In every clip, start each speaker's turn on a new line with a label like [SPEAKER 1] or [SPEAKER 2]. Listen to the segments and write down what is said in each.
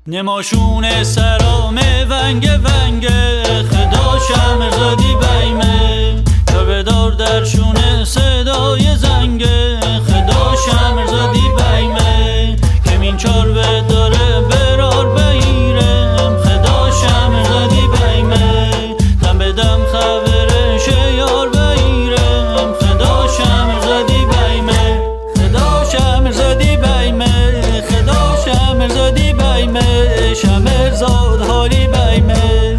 [SPEAKER 1] نماشون سرام ونگ ونگ خدا شمرزادی بیمه تا بدار درشون صدای زنگ خدا شمرزادی بیمه کمین چار به داره برار بگیرم خدا شمرزادی بیمه دم به دم خبرش یار بگیرم خدا شمرزادی بیمه خدا شمرزادی بیمه خدا شمرزادی بیمه شمرزاد حالی بیمه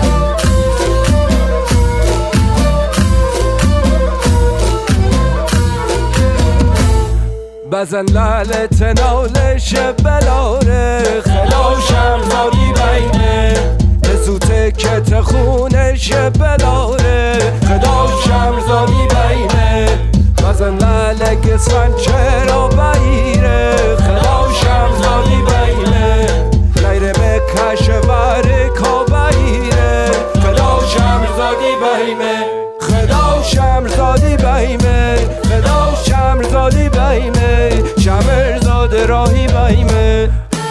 [SPEAKER 2] بزن لالت نالش بلاره خدا شمرزادی بیمه بزوته کت خونش بلاره خدا شمرزادی بیمه بزن لالک سفن چرا بگیره خدا شمرزادی بیمه غیر مکش ورکا بگیره خدا شمرزادی بیمه خدا شمرزادی بیمه خدا شمرزادی بیمه شمرزاد راهی بیمه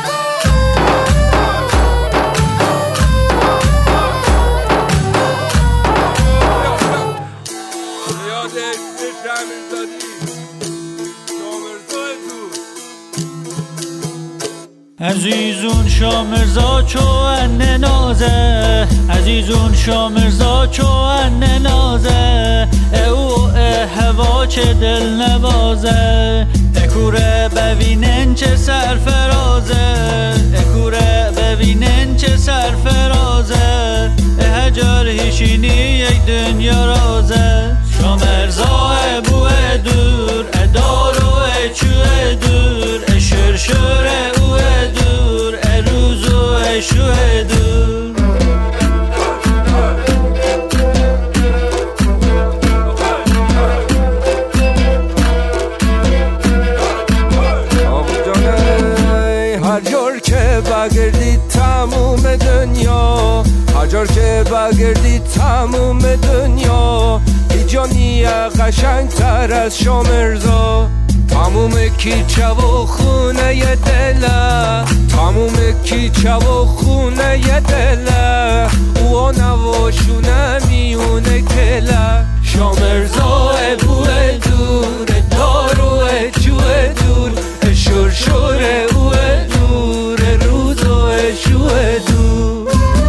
[SPEAKER 1] عزیزون شامرزا چوان نازه عزیزون شامرزا چوان نازه او هوا چه دل نوازه اکوره ببینن چه سرفرازه اکوره ببینن چه سرفرازه هجار هیشینی یک دنیا رازه شامرزا بوه دور ادار و چوه دور اشرشور دور روز و شوه دور
[SPEAKER 2] هر جور که بگردی تموم دنیا هر جور که بگردی تموم دنیا ایجانی قشنگ تر از شامرزا تموم کیچه و خونه ی دله تموم کیچه و خونه ی دله او نواشونه میونه کله شامرزا بوه دور دارو جوه دور شرشور او دور روز و شوه دور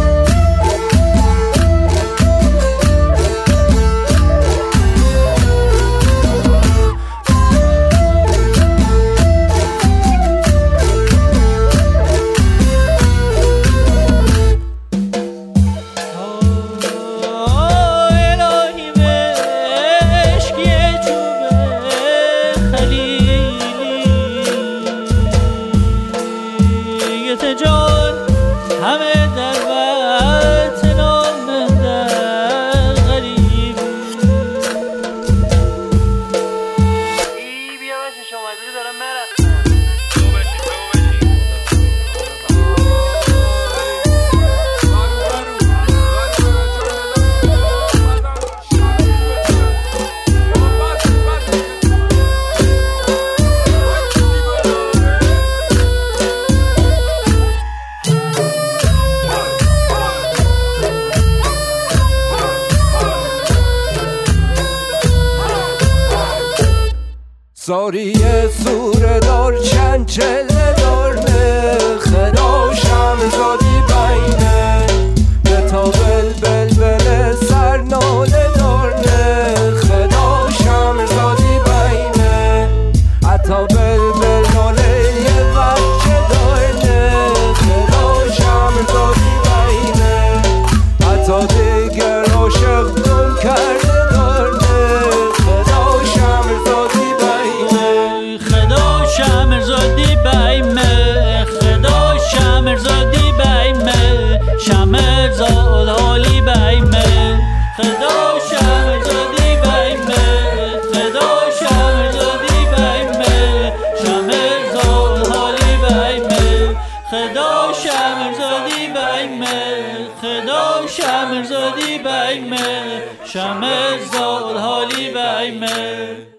[SPEAKER 1] جان همه در وطن آمدن غریب ای بیا بشین شما ازی دارم مرم
[SPEAKER 2] ساری سوره دار چنچله دارنه خدا شمرزادی بیمه به تا بل سرناله دارنه خدا شمرزادی بیمه حتی بل ناله یه بچه دارنه خدا شمرزادی بیمه حتی دیگر عاشق گم کرده دارنه خدا شمرزادی
[SPEAKER 1] شمرزادی بیمه خدا شمرزادی بیمه شمرزاد حالی بیمه خدا شمرزادی بیمه خدا شمرزادی بیمه شمرزاد حالی بیمه خدا شمرزادی بیمه خدا شمرزادی بیمه شمرزاد حالی بیمه